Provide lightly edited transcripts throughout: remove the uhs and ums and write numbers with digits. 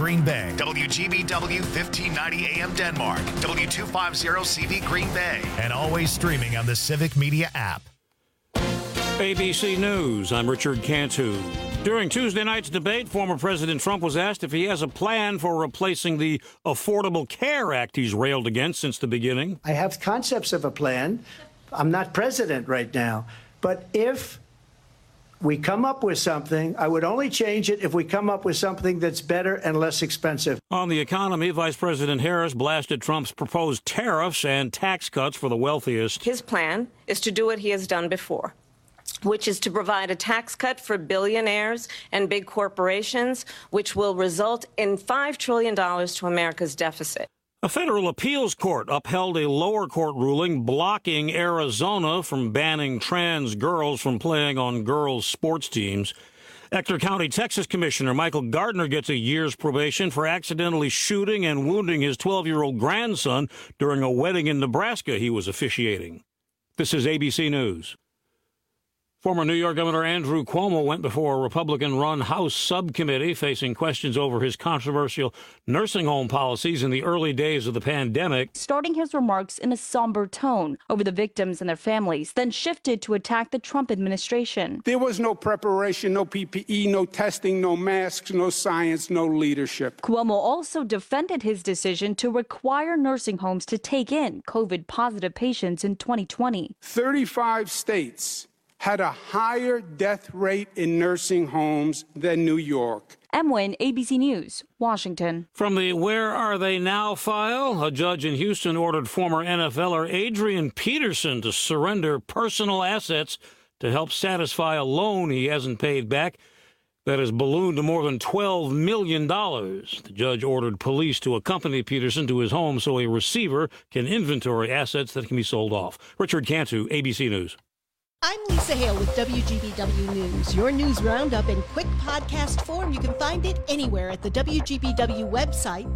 Green Bay, WGBW 1590 AM Denmark, W250CV Green Bay, and always streaming on the Civic Media app. ABC News, I'm Richard Cantu. During Tuesday night's debate, former President Trump was asked if he has a plan for replacing the Affordable Care Act he's railed against since the beginning. I have concepts of a plan. I'm not president right now. But if we come up with something, I would only change it if we come up with something that's better and less expensive. On the economy, Vice President Harris blasted Trump's proposed tariffs and tax cuts for the wealthiest. His plan is to do what he has done before, which is to provide a tax cut for billionaires and big corporations, which will result in $5 trillion to America's deficit. A federal appeals court upheld a lower court ruling blocking Arizona from banning trans girls from playing on girls' sports teams. Ector County, Texas Commissioner Michael Gardner gets a year's probation for accidentally shooting and wounding his 12-year-old grandson during a wedding in Nebraska he was officiating. This is ABC News. Former New York Governor Andrew Cuomo went before a Republican-run House subcommittee facing questions over his controversial nursing home policies in the early days of the pandemic. Starting his remarks in a somber tone over the victims and their families, then shifted to attack the Trump administration. There was no preparation, no PPE, no testing, no masks, no science, no leadership. Cuomo also defended his decision to require nursing homes to take in COVID-positive patients in 2020. 35 states had a higher death rate in nursing homes than New York. Emwin, ABC News, Washington. From the Where Are They Now file, a judge in Houston ordered former NFLer Adrian Peterson to surrender personal assets to help satisfy a loan he hasn't paid back that has ballooned to more than $12 million. The judge ordered police to accompany Peterson to his home so a receiver can inventory assets that can be sold off. Richard Cantu, ABC News. I'm Lisa Hale with WGBW News. Your news roundup in quick podcast form. You can find it anywhere at the WGBW website,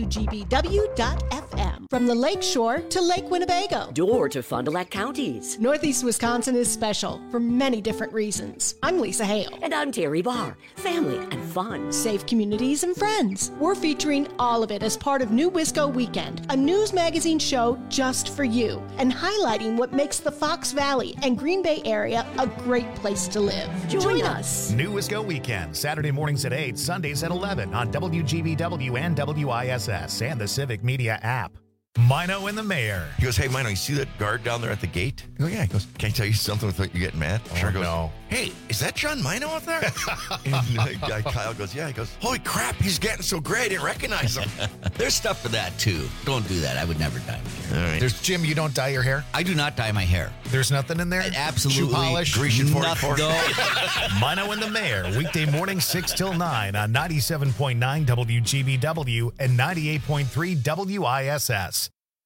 WGBW.FM. From the Lake Shore to Lake Winnebago. Or to Fond du Lac counties. Northeast Wisconsin is special for many different reasons. I'm Lisa Hale. And I'm Terry Barr. Family and fun. Safe communities and friends. We're featuring all of it as part of New Wisco Weekend, a news magazine show just for you, and highlighting what makes the Fox Valley and Green Bay area a great place to live. Join us. New Wisco Weekend, Saturday mornings at 8, Sundays at 11 on WGBW and WISS and the Civic Media app. Mino and the Mayor. He goes, hey, Mino, you see that guard down there at the gate? I go, yeah. He goes, can I tell you something without you getting mad? Oh, goes, no. Hey, is that John Mino out there? And Kyle goes, yeah. He goes, holy crap, he's getting so great, I didn't recognize him. There's stuff for that, too. Don't do that. I would never dye my hair. All right. There's Jim, you don't dye your hair? I do not dye my hair. There's nothing in there? Absolutely. Shoe polish? Grecian 44? No. Mino and the Mayor, weekday morning 6 till 9 on 97.9 WGBW and 98.3 WISS.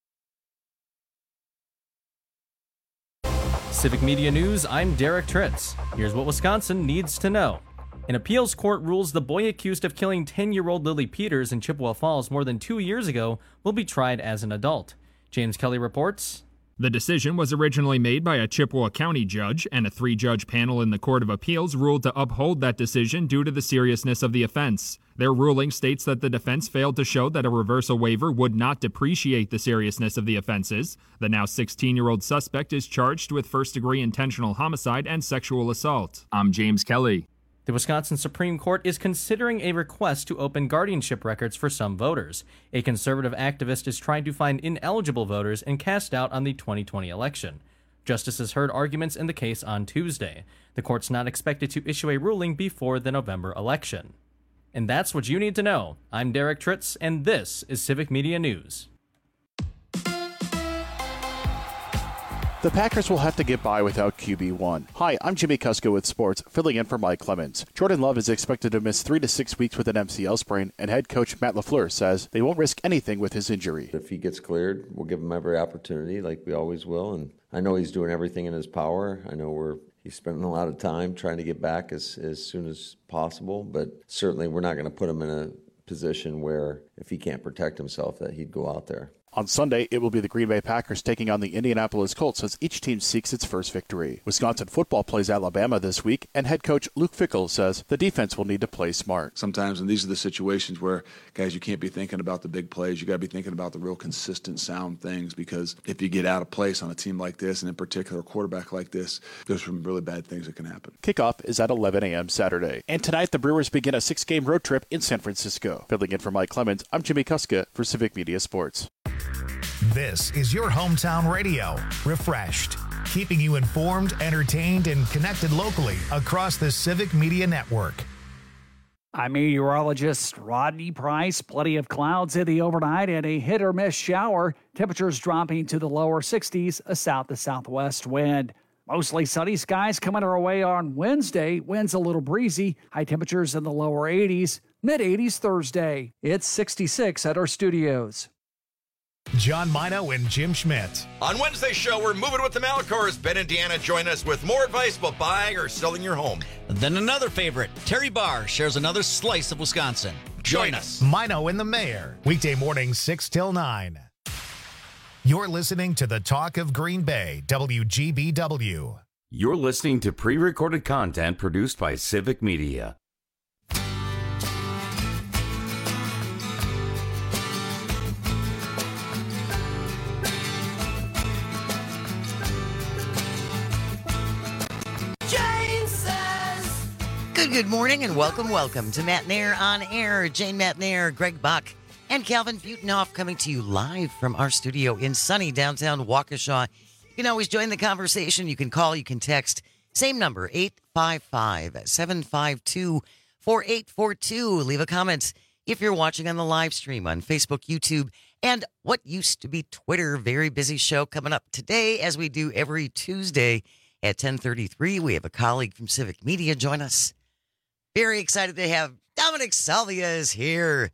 Civic Media News, I'm Derek Tritz. Here's what Wisconsin needs to know. An appeals court rules the boy accused of killing 10-year-old Lily Peters in Chippewa Falls more than 2 years ago will be tried as an adult. James Kelly reports. The decision was originally made by a Chippewa County judge, and a 3-judge panel in the Court of Appeals ruled to uphold that decision due to the seriousness of the offense. Their ruling states that the defense failed to show that a reversal waiver would not depreciate the seriousness of the offenses. The now 16-year-old suspect is charged with first-degree intentional homicide and sexual assault. I'm James Kelly. The Wisconsin Supreme Court is considering a request to open guardianship records for some voters. A conservative activist is trying to find ineligible voters and cast doubt on the 2020 election. Justices heard arguments in the case on Tuesday. The court's not expected to issue a ruling before the November election. And that's what you need to know. I'm Derek Tritz, and this is Civic Media News. The Packers will have to get by without QB1. Hi, I'm Jimmy Kusko with Sports, filling in for Mike Clemens. Jordan Love is expected to miss 3 to 6 weeks with an MCL sprain, and head coach Matt LaFleur says they won't risk anything with his injury. If he gets cleared, we'll give him every opportunity like we always will, and I know he's doing everything in his power. I know he's spending a lot of time trying to get back as soon as possible, but certainly we're not going to put him in a position where if he can't protect himself that he'd go out there. On Sunday, it will be the Green Bay Packers taking on the Indianapolis Colts as each team seeks its first victory. Wisconsin football plays Alabama this week, and head coach Luke Fickell says the defense will need to play smart. Sometimes, and these are the situations where, guys, you can't be thinking about the big plays. You got to be thinking about the real consistent, sound things, because if you get out of place on a team like this, and in particular a quarterback like this, there's some really bad things that can happen. Kickoff is at 11 a.m. Saturday. And tonight, the Brewers begin a 6-game road trip in San Francisco. Filling in for Mike Clemens, I'm Jimmy Kuska for Civic Media Sports. This is your hometown radio, refreshed, keeping you informed, entertained, and connected locally across the Civic Media Network. I'm meteorologist Rodney Price. Plenty of clouds in the overnight and a hit or miss shower. Temperatures dropping to the lower 60s, a south to southwest wind. Mostly sunny skies coming our way on Wednesday. Winds a little breezy. High temperatures in the lower 80s, mid-80s Thursday. It's 66 at our studios. John Mino and Jim Schmidt. On Wednesday's show, we're moving with the Malacors. Ben and Deanna join us with more advice about buying or selling your home. Then another favorite, Terry Barr, shares another slice of Wisconsin. Join us. Mino and the Mayor. Weekday mornings 6 till 9. You're listening to the Talk of Green Bay, WGBW. You're listening to pre-recorded content produced by Civic Media. Good morning and welcome to Matt Nair on Air. Jane Matt Nair, Greg Bach, and Calvin Butenhoff coming to you live from our studio in sunny downtown Waukesha. You can always join the conversation. You can call, you can text. Same number, 855-752-4842. Leave a comment if you're watching on the live stream on Facebook, YouTube, and what used to be Twitter. Very busy show coming up today, as we do every Tuesday at 10:33. We have a colleague from Civic Media join us. Very excited to have Dominic Salvia is here.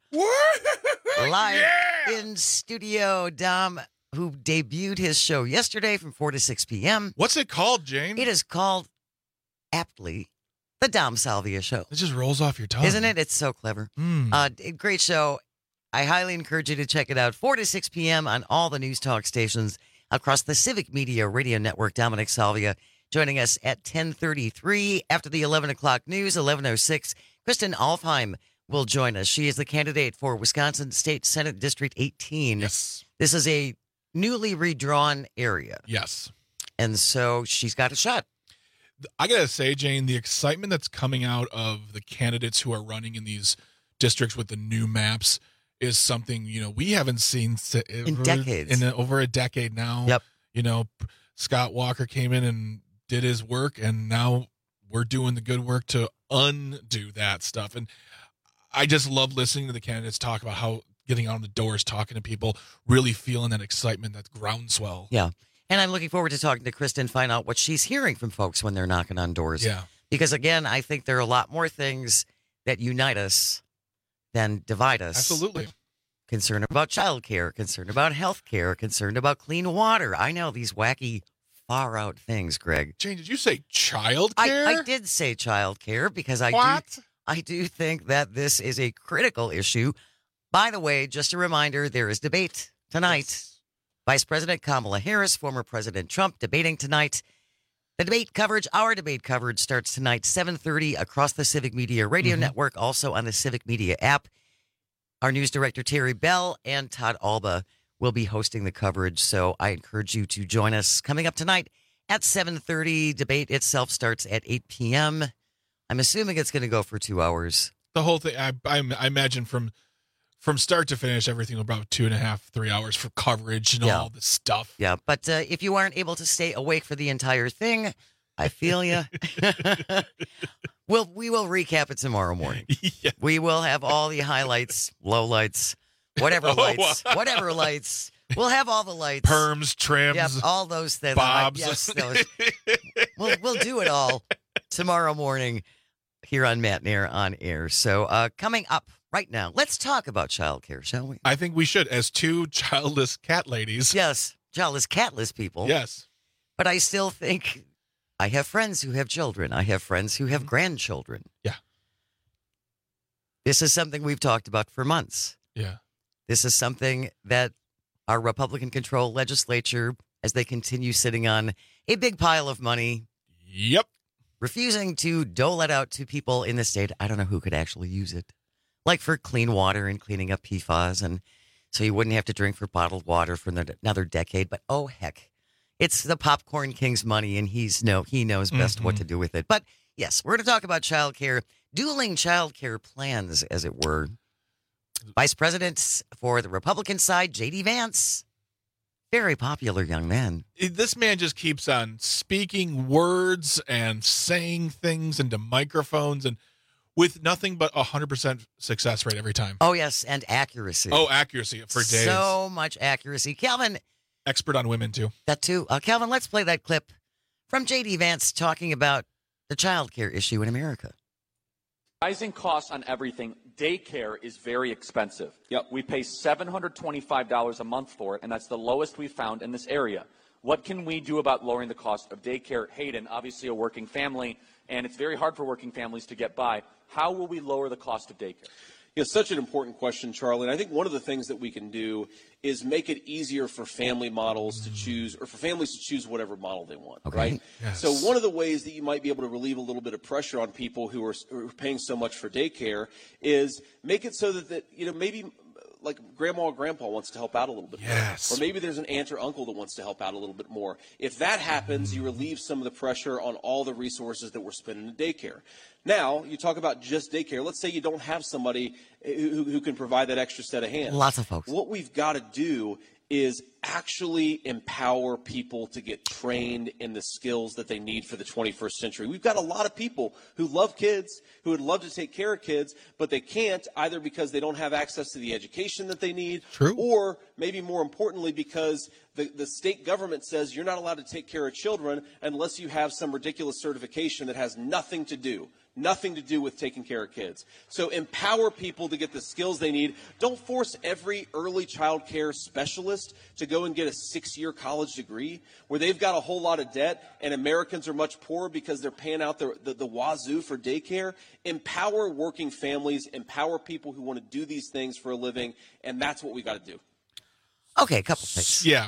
Live in studio. Dom, who debuted his show yesterday from 4 to 6 p.m. What's it called, Jane? It is called, aptly, The Dom Salvia Show. It just rolls off your tongue. Isn't it? It's so clever. Great show. I highly encourage you to check it out. 4 to 6 p.m. on all the news talk stations across the Civic Media Radio Network. Dominic Salvia joining us at 10:33 after the 11 o'clock news. 11:06, Kristen Alfheim will join us. She is the candidate for Wisconsin State Senate District 18. Yes. This is a newly redrawn area. Yes. And so she's got a shot. I got to say, Jane, the excitement that's coming out of the candidates who are running in these districts with the new maps is something, we haven't seen in decades. Over a decade now. Yep. Scott Walker came in and did his work, and now we're doing the good work to undo that stuff. And I just love listening to the candidates talk about how getting on the doors, talking to people, really feeling that excitement, that groundswell. Yeah. And I'm looking forward to talking to Kristen, find out what she's hearing from folks when they're knocking on doors. Yeah. Because, again, I think there are a lot more things that unite us than divide us. Absolutely. Concern about childcare, concern about health care, concern about clean water. I know these wacky, far-out things, Greg. Jane, did you say childcare? I did say childcare because I do think that this is a critical issue. By the way, just a reminder, there is debate tonight. Yes. Vice President Kamala Harris, former President Trump, debating tonight. The debate coverage, our debate coverage, starts tonight, 7:30 across the Civic Media Radio Network, also on the Civic Media app. Our news director, Terry Bell, and Todd Alba will be hosting the coverage, so I encourage you to join us. Coming up tonight at 7:30, debate itself starts at 8 p.m. I'm assuming it's going to go for 2 hours. The whole thing, I imagine from start to finish, everything will be about 2.5, 3 hours for coverage and all this stuff. Yeah, but if you aren't able to stay awake for the entire thing, I feel you. We will recap it tomorrow morning. Yeah. We will have all the highlights, lowlights, whatever lights. We'll have all the lights. Perms, trims. Yep, all those things. Bobs. Yes, we'll do it all tomorrow morning here on Matt Nair on Air. So coming up right now, let's talk about childcare, shall we? I think we should, as two childless cat ladies. Yes, childless, catless people. Yes. But I still think I have friends who have children. I have friends who have grandchildren. Yeah. This is something we've talked about for months. Yeah. This is something that our Republican-controlled legislature as they continue sitting on a big pile of money. Yep. Refusing to dole it out to people in the state. I don't know who could actually use it. Like for clean water and cleaning up PFAS. And so you wouldn't have to drink for bottled water for another decade. But oh, heck, it's the popcorn king's money, and he knows best what to do with it. But yes, we're going to talk about child care, dueling child care plans, as it were. Vice President for the Republican side, J.D. Vance. Very popular young man. This man just keeps on speaking words and saying things into microphones and with nothing but 100% success rate every time. Oh, yes, and accuracy. Oh, accuracy for days. So much accuracy. Calvin. Expert on women, too. That, too. Calvin, let's play that clip from J.D. Vance talking about the child care issue in America. Rising costs on everything. Daycare is very expensive. Yep. We pay $725 a month for it, and that's the lowest we've found in this area. What can we do about lowering the cost of daycare? Hayden, obviously a working family, and it's very hard for working families to get by. How will we lower the cost of daycare? Yeah, such an important question, Charlie. And I think one of the things that we can do is make it easier for family models to choose, or for families to choose whatever model they want, right? Yes. So one of the ways that you might be able to relieve a little bit of pressure on people who are paying so much for daycare is make it so that maybe like grandma or grandpa wants to help out a little bit more. Or maybe there's an aunt or uncle that wants to help out a little bit more. If that happens, you relieve some of the pressure on all the resources that we're spending in daycare. Now, you talk about just daycare. Let's say you don't have somebody who can provide that extra set of hands. Lots of folks. What we've got to do is actually empower people to get trained in the skills that they need for the 21st century. We've got a lot of people who love kids, who would love to take care of kids, but they can't, either because they don't have access to the education that they need, or maybe more importantly because the state government says you're not allowed to take care of children unless you have some ridiculous certification that has nothing to do with taking care of kids. So empower people to get the skills they need. Don't force every early child care specialist to go and get a 6-year college degree where they've got a whole lot of debt and Americans are much poorer because they're paying out the wazoo for daycare. Empower working families, empower people who want to do these things for a living, and that's what we got to do. Okay, a couple things. Yeah.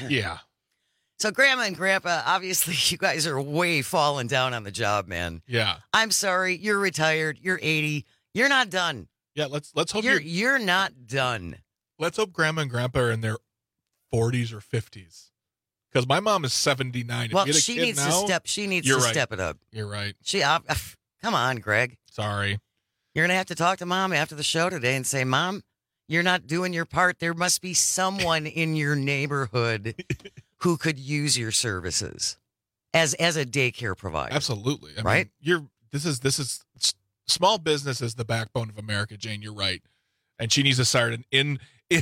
So Grandma and Grandpa, obviously you guys are way falling down on the job, man. Yeah. I'm sorry, you're retired, you're 80, you're not done. Yeah, let's hope you're not done. Let's hope Grandma and Grandpa are in their 40s or 50s. Because my mom is 79. Well, she needs to step it up. You're right. Come on, Greg. Sorry. You're gonna have to talk to Mom after the show today and say, Mom, you're not doing your part. There must be someone in your neighborhood who could use your services as a daycare provider. Absolutely. I right? mean, this is small business is the backbone of America, Jane. You're right. And she needs to start in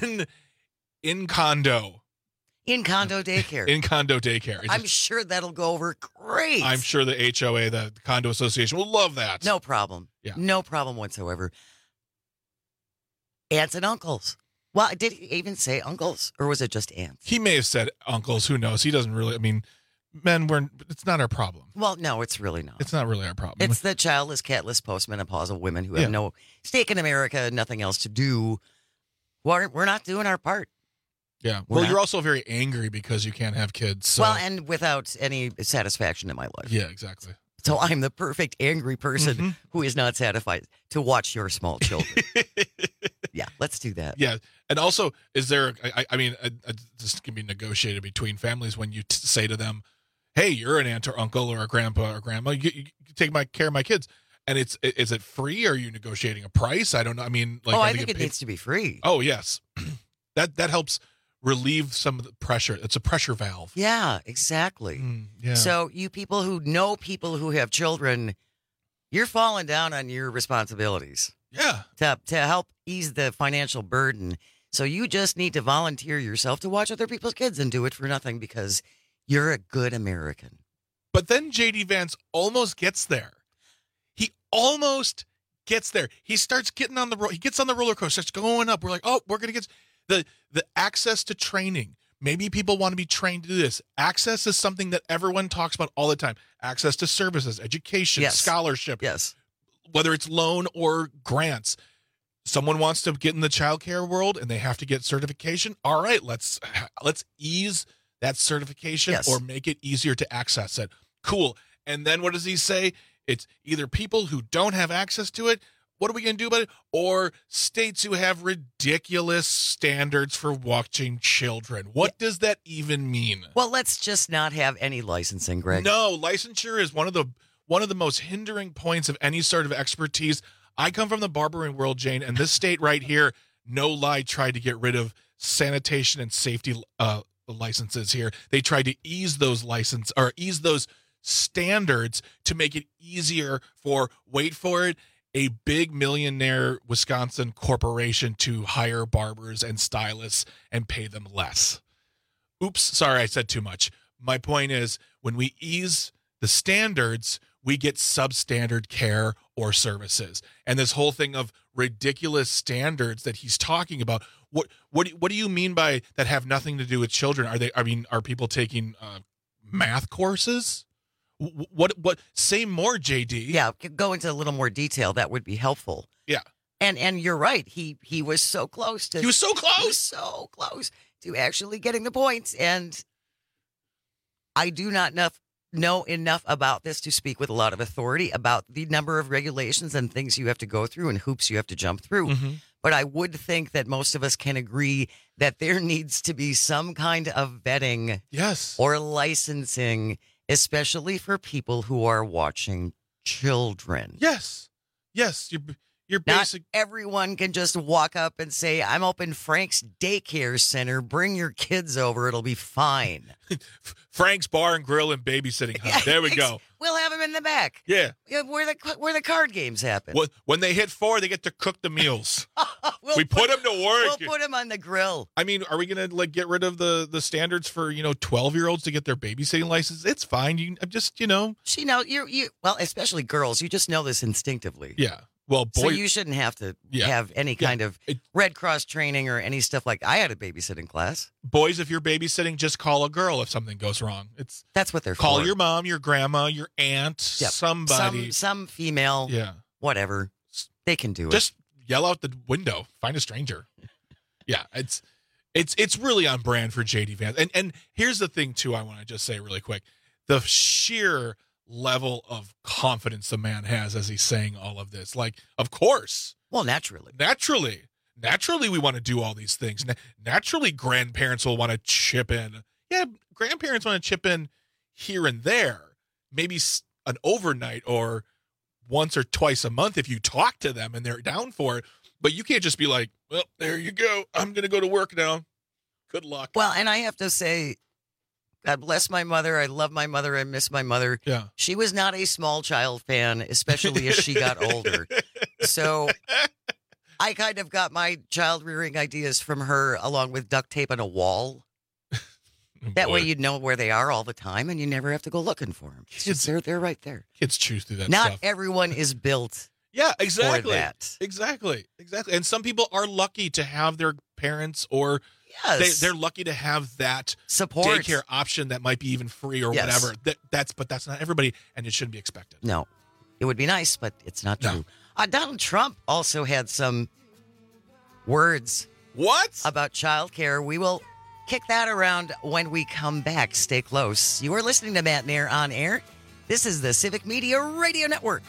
condo. In condo daycare. In condo daycare. I'm sure that'll go over great. I'm sure the HOA, the condo association, will love that. No problem. Yeah. No problem whatsoever. Aunts and uncles. Well, did he even say uncles, or was it just aunts? He may have said uncles. Who knows? He doesn't really. I mean, men, it's not our problem. Well, no, it's really not. It's not really our problem. It's the childless, catless, postmenopausal women who have no stake in America, nothing else to do. We're not doing our part. Yeah. Well, you're also very angry because you can't have kids. So. Well, and without any satisfaction in my life. Yeah, exactly. So I'm the perfect angry person who is not satisfied to watch your small children. Yeah, let's do that. Yeah. And also, is there, this can be negotiated between families when you say to them, hey, you're an aunt or uncle or a grandpa or grandma, you take care of my kids. And is it free? Or are you negotiating a price? I don't know. I mean, I think it needs to be free. Oh, yes. That helps relieve some of the pressure. It's a pressure valve. Yeah, exactly. Yeah. So you people who know people who have children, you're falling down on your responsibilities. Yeah. To help ease the financial burden. So you just need to volunteer yourself to watch other people's kids and do it for nothing because you're a good American. But then J.D. Vance almost gets there. He almost gets there. He starts getting on he gets on the roller coaster, starts going up. We're like, oh, we're going to get the access to training. Maybe people want to be trained to do this. Access is something that everyone talks about all the time. Access to services, education, scholarship. Yes. Whether it's loan or grants. someone wants to get in the childcare world and they have to get certification. All right, let's ease that certification or make it easier to access it. Cool. And then what does he say? It's either people who don't have access to it, what are we going to do about it? Or states who have ridiculous standards for watching children. What does that even mean? Well, let's just not have any licensing, Greg. No, licensure is one of the most hindering points of any sort of expertise. I come from the barbering world, Jane, and this state right here, no lie, tried to get rid of sanitation and safety licenses here. They tried to ease those standards to make it easier for, wait for it, a big millionaire Wisconsin corporation to hire barbers and stylists and pay them less. Oops, sorry, I said too much. My point is, when we ease the standards, we get substandard care or services. And this whole thing of ridiculous standards that he's talking about, what do you mean by that have nothing to do with children? Are people taking math courses? What say more, JD? Yeah, go into a little more detail. That would be helpful. Yeah. And you're right. He was so close to. He was so close. He was so close to actually getting the points. And I do not know enough about this to speak with a lot of authority about the number of regulations and things you have to go through and hoops you have to jump through. Mm-hmm. But I would think that most of us can agree that there needs to be some kind of vetting, or licensing, especially for people who are watching children. Yes. Your basic. Not everyone can just walk up and say, I'm open Frank's Daycare Center. Bring your kids over. It'll be fine. Frank's Bar and Grill and Babysitting Hut. There we go. We'll have them in the back. Yeah. Where the card games happen. When they hit 4, they get to cook the meals. we put them to work. We'll put them on the grill. I mean, are we going to get rid of the standards for 12-year-olds to get their babysitting license? It's fine. See, now you well, especially girls. You just know this instinctively. Yeah. Well, boys, so you shouldn't have to have any kind of Red Cross training or any stuff like. I had a babysitting class. Boys, if you're babysitting, just call a girl if something goes wrong. That's what they're call for. Your mom, your grandma, your aunt, somebody, some female, whatever. They can do it. Just yell out the window. Find a stranger. Yeah, it's really on brand for JD Vance. And here's the thing too. I want to just say really quick: the sheer level of confidence the man has as he's saying all of this. Like, of course. Well, naturally we want to do all these things. Naturally, grandparents will want to chip in. Yeah, grandparents want to chip in here and there. Maybe an overnight or once or twice a month if you talk to them and they're down for it. But you can't just be like, well, there you go. I'm going to go to work now. Good luck. Well, and I have to say, God bless my mother. I love my mother. I miss my mother. Yeah. She was not a small child fan, especially as she got older. So I kind of got my child rearing ideas from her, along with duct tape on a wall. That way you'd know where they are all the time and you never have to go looking for them. They're right there. Kids choose through that Not stuff. everyone is built exactly. for that. Exactly. And some people are lucky to have their parents or they're lucky to have that support daycare option that might be even free or whatever. But that's not everybody, and it shouldn't be expected. No, it would be nice, but it's not true. Donald Trump also had some words. What? About childcare. We will kick that around when we come back. Stay close. You are listening to Matt Nair on Air. This is the Civic Media Radio Network.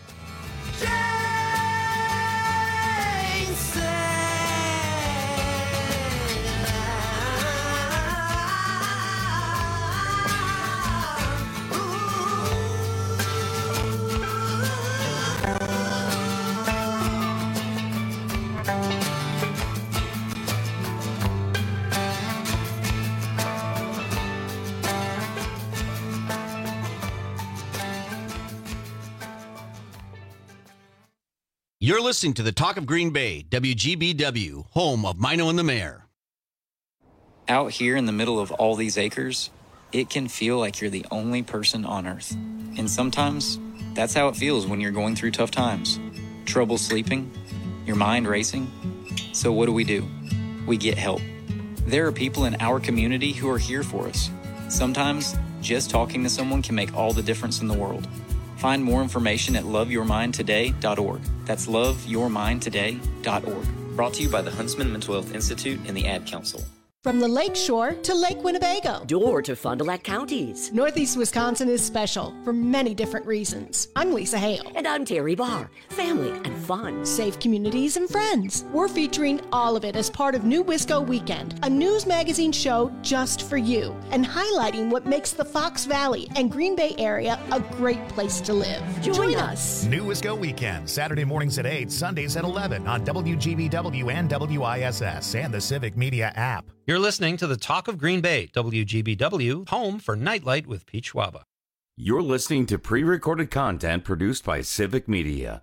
You're listening to the Talk of Green Bay, WGBW, home of Mino and the Mayor. Out here in the middle of all these acres, it can feel like you're the only person on Earth. And sometimes, that's how it feels when you're going through tough times. Trouble sleeping, your mind racing. So what do? We get help. There are people in our community who are here for us. Sometimes, just talking to someone can make all the difference in the world. Find more information at loveyourmindtoday.org. That's loveyourmindtoday.org. Brought to you by the Huntsman Mental Health Institute and the Ad Council. From the Lake Shore to Lake Winnebago. Door to Fond du Lac counties. Northeast Wisconsin is special for many different reasons. I'm Lisa Hale. And I'm Terry Barr. Family and fun. Safe communities and friends. We're featuring all of it as part of New Wisco Weekend, a news magazine show just for you, and highlighting what makes the Fox Valley and Green Bay area a great place to live. Join us. New Wisco Weekend, Saturday mornings at 8, Sundays at 11 on WGBW and WISS and the Civic Media app. You're listening to the Talk of Green Bay, WGBW, home for Nightlight with Pete Schwaba. You're listening to pre-recorded content produced by Civic Media.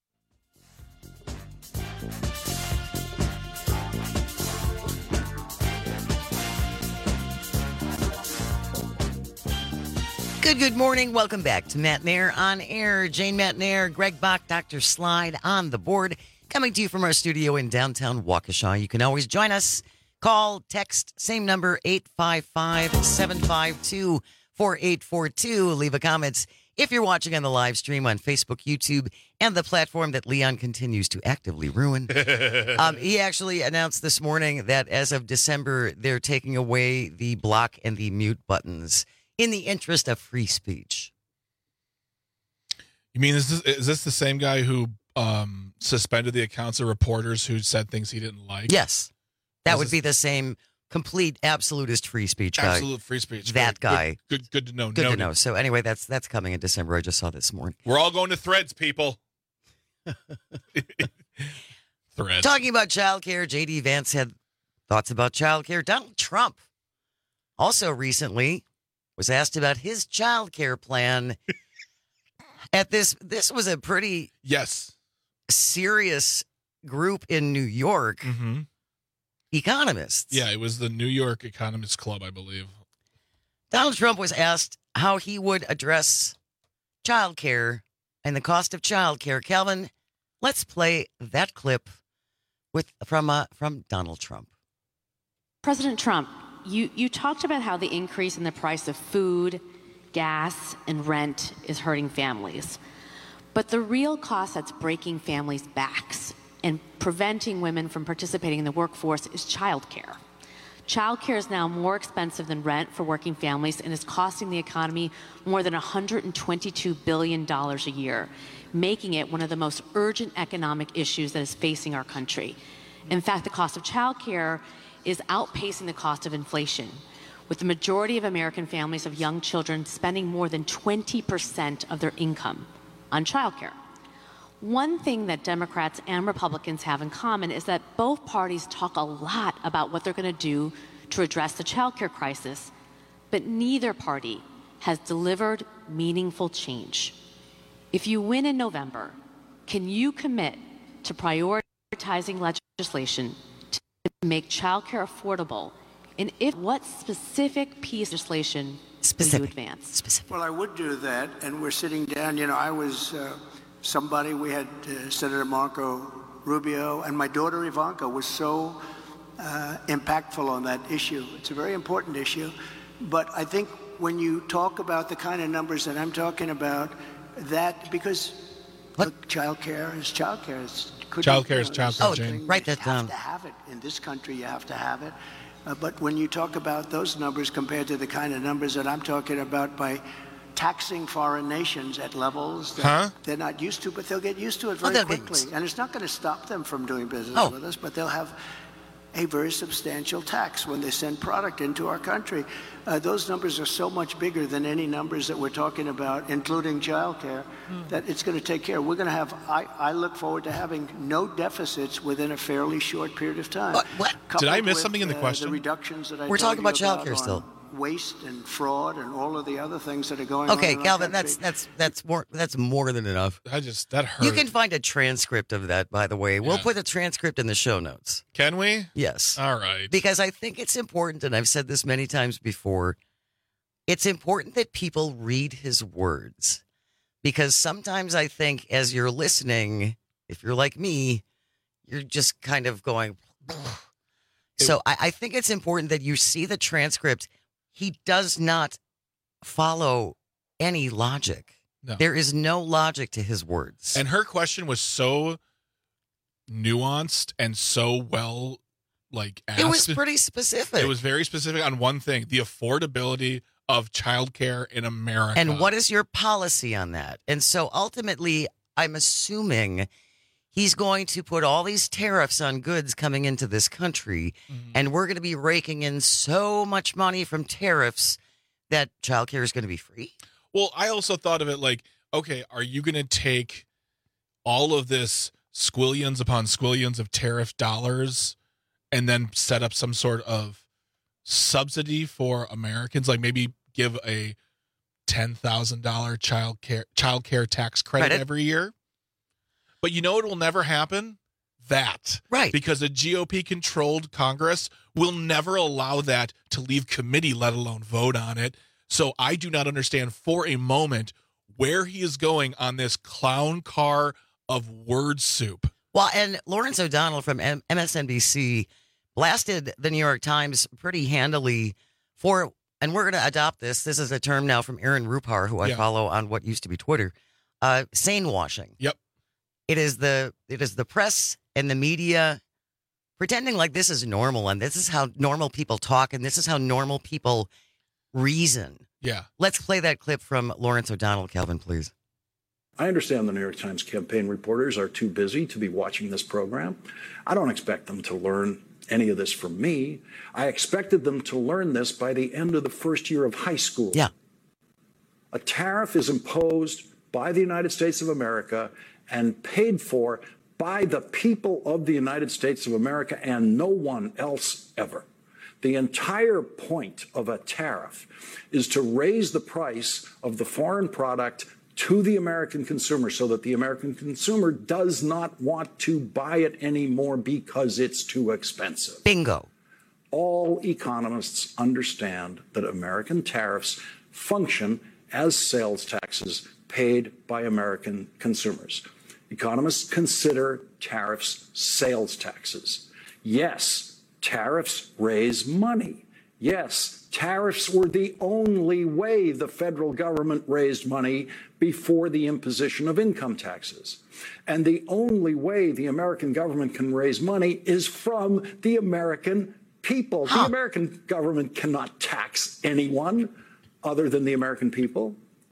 Good morning. Welcome back to Matt Nair on Air. Jane Matt Nair, Greg Bach, Dr. Slide on the board. Coming to you from our studio in downtown Waukesha. You can always join us. Call, text, same number, 855-752-4842. Leave a comment if you're watching on the live stream on Facebook, YouTube, and the platform that Leon continues to actively ruin. He actually announced this morning that as of December, they're taking away the block and the mute buttons in the interest of free speech. You mean, is this the same guy who suspended the accounts of reporters who said things he didn't like? Yes. That would be the same complete absolutist free speech guy. Absolute free speech. That guy. Good to know. Good to know. So anyway, that's coming in December. I just saw this morning. We're all going to Threads, people. Threads. Talking about childcare, J.D. Vance had thoughts about childcare. Donald Trump also recently was asked about his childcare plan. At this was a pretty serious group in New York. Mm-hmm. Economists. Yeah, it was the New York Economists Club, I believe. Donald Trump was asked how he would address childcare and the cost of childcare. Calvin, let's play that clip from Donald Trump. President Trump, you talked about how the increase in the price of food, gas, and rent is hurting families. But the real cost that's breaking families' backs and preventing women from participating in the workforce is childcare. Childcare is now more expensive than rent for working families and is costing the economy more than $122 billion a year, making it one of the most urgent economic issues that is facing our country. In fact, the cost of childcare is outpacing the cost of inflation, with the majority of American families of young children spending more than 20% of their income on childcare. One thing that Democrats and Republicans have in common is that both parties talk a lot about what they're going to do to address the childcare crisis, but neither party has delivered meaningful change. If you win in November, can you commit to prioritizing legislation to make childcare affordable? And what specific piece of legislation will you advance? Well, I would do that, and we're sitting down. You know, I was somebody, we had Senator Marco Rubio, and my daughter Ivanka was so impactful on that issue. It's a very important issue, but I think when you talk about the kind of numbers that I'm talking about, that because look, childcare is childcare. Childcare is childcare. Oh, write that down. You have to have it in this country. You have to have it. But when you talk about those numbers compared to the kind of numbers that I'm talking about by taxing foreign nations at levels that they're not used to, but they'll get used to it very quickly. And it's not going to stop them from doing business with us, but they'll have a very substantial tax when they send product into our country. Those numbers are so much bigger than any numbers that we're talking about, including childcare, that it's going to take care. We're going to have, I look forward to having no deficits within a fairly short period of time. What? Did I miss something in the question? The reductions that we're talking about childcare still. Waste and fraud and all of the other things that are going on. Okay, in Calvin, that's more than enough. That hurt. You can find a transcript of that, by the way. We'll put a transcript in the show notes. Can we? Yes. All right. Because I think it's important, and I've said this many times before, it's important that people read his words. Because sometimes I think as you're listening, if you're like me, you're just kind of going. So I think it's important that you see the transcript. He does not follow any logic. No. There is no logic to his words. And her question was so nuanced and so well asked. It was pretty specific. It was very specific on one thing: the affordability of childcare in America. And what is your policy on that? And so ultimately, I'm assuming he's going to put all these tariffs on goods coming into this country, and we're going to be raking in so much money from tariffs that childcare is going to be free. Well, I also thought of it like, okay, are you going to take all of this squillions upon squillions of tariff dollars and then set up some sort of subsidy for Americans? Like maybe give a $10,000 childcare tax credit every year? But you know it will never happen? That. Right. Because a GOP-controlled Congress will never allow that to leave committee, let alone vote on it. So I do not understand for a moment where he is going on this clown car of word soup. Well, and Lawrence O'Donnell from MSNBC blasted the New York Times pretty handily for, and we're going to adopt this. This is a term now from Aaron Rupar, who I follow on what used to be Twitter, sane washing. Yep. It is the press and the media pretending like this is normal and this is how normal people talk and this is how normal people reason. Yeah. Let's play that clip from Lawrence O'Donnell, Calvin, please. I understand the New York Times campaign reporters are too busy to be watching this program. I don't expect them to learn any of this from me. I expected them to learn this by the end of the first year of high school. Yeah. A tariff is imposed by the United States of America and paid for by the people of the United States of America and no one else ever. The entire point of a tariff is to raise the price of the foreign product to the American consumer so that the American consumer does not want to buy it anymore because it's too expensive. Bingo. All economists understand that American tariffs function as sales taxes paid by American consumers. Economists consider tariffs sales taxes. Yes, tariffs raise money. Yes, tariffs were the only way the federal government raised money before the imposition of income taxes. And the only way the American government can raise money is from the American people. The American government cannot tax anyone other than the American people.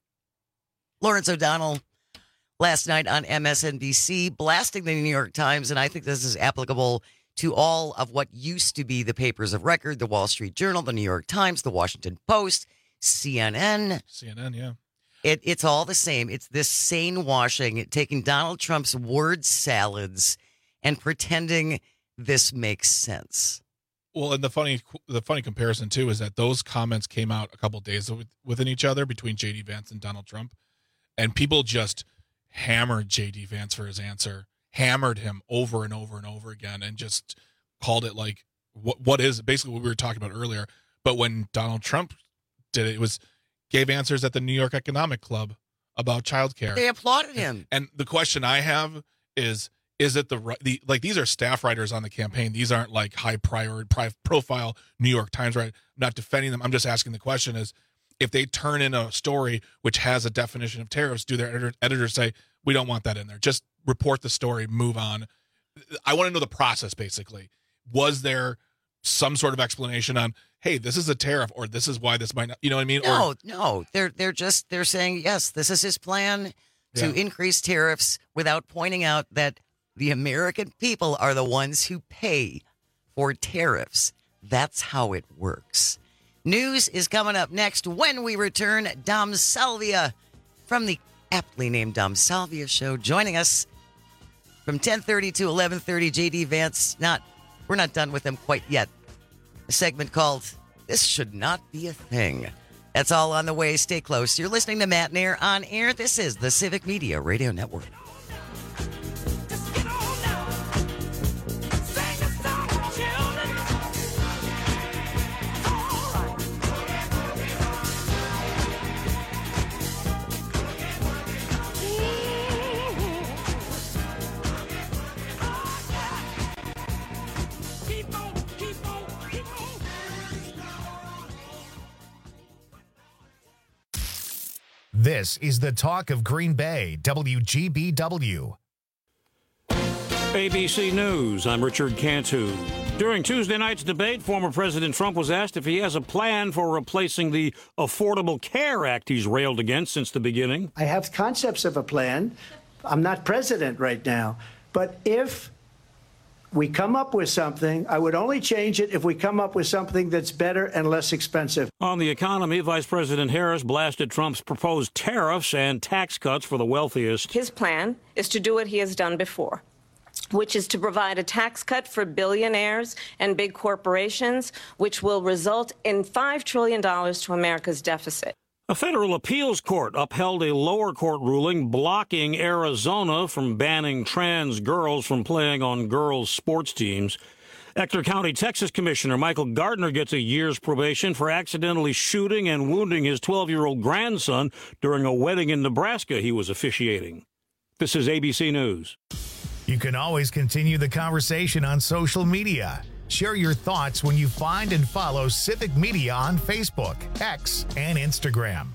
Lawrence O'Donnell last night on MSNBC blasting the New York Times, and I think this is applicable to all of what used to be the papers of record, the Wall Street Journal, the New York Times, the Washington Post, CNN. CNN, yeah. It's all the same. It's this sane washing, taking Donald Trump's word salads and pretending this makes sense. Well, and the funny comparison, too, is that those comments came out a couple of days within each other between J.D. Vance and Donald Trump, and people just hammered J.D. Vance for his answer, hammered him over and over and over again, and just called it like what is basically what we were talking about earlier. But when Donald Trump did it, gave answers at the New York Economic Club about childcare. They applauded him. And the question I have is it these are staff writers on the campaign. These aren't like high profile New York Times writers. I'm not defending them. I'm just asking the question is, if they turn in a story which has a definition of tariffs, do their editors say, we don't want that in there? Just report the story, move on. I want to know the process, basically. Was there some sort of explanation on, hey, this is a tariff, or this is why this might not, you know what I mean? No. They're saying, yes, this is his plan to increase tariffs without pointing out that the American people are the ones who pay for tariffs. That's how it works. News is coming up next when we return. Dom Salvia from the aptly named Dom Salvia Show joining us from 10:30 to 11:30. J.D. Vance, we're not done with him quite yet. A segment called This Should Not Be a Thing. That's all on the way. Stay close. You're listening to Matt Nair on air. This is the Civic Media Radio Network. This is the Talk of Green Bay, WGBW. ABC News, I'm Richard Cantu. During Tuesday night's debate, former President Trump was asked if he has a plan for replacing the Affordable Care Act he's railed against since the beginning. I have concepts of a plan. I'm not president right now. But if we come up with something, I would only change it if we come up with something that's better and less expensive. On the economy, Vice President Harris blasted Trump's proposed tariffs and tax cuts for the wealthiest. His plan is to do what he has done before, which is to provide a tax cut for billionaires and big corporations, which will result in $5 trillion to America's deficit. A federal appeals court upheld a lower court ruling blocking Arizona from banning trans girls from playing on girls' sports teams. Ector County, Texas Commissioner Michael Gardner gets a year's probation for accidentally shooting and wounding his 12-year-old grandson during a wedding in Nebraska he was officiating. This is ABC News. You can always continue the conversation on social media. Share your thoughts when you find and follow Civic Media on Facebook, X, and Instagram.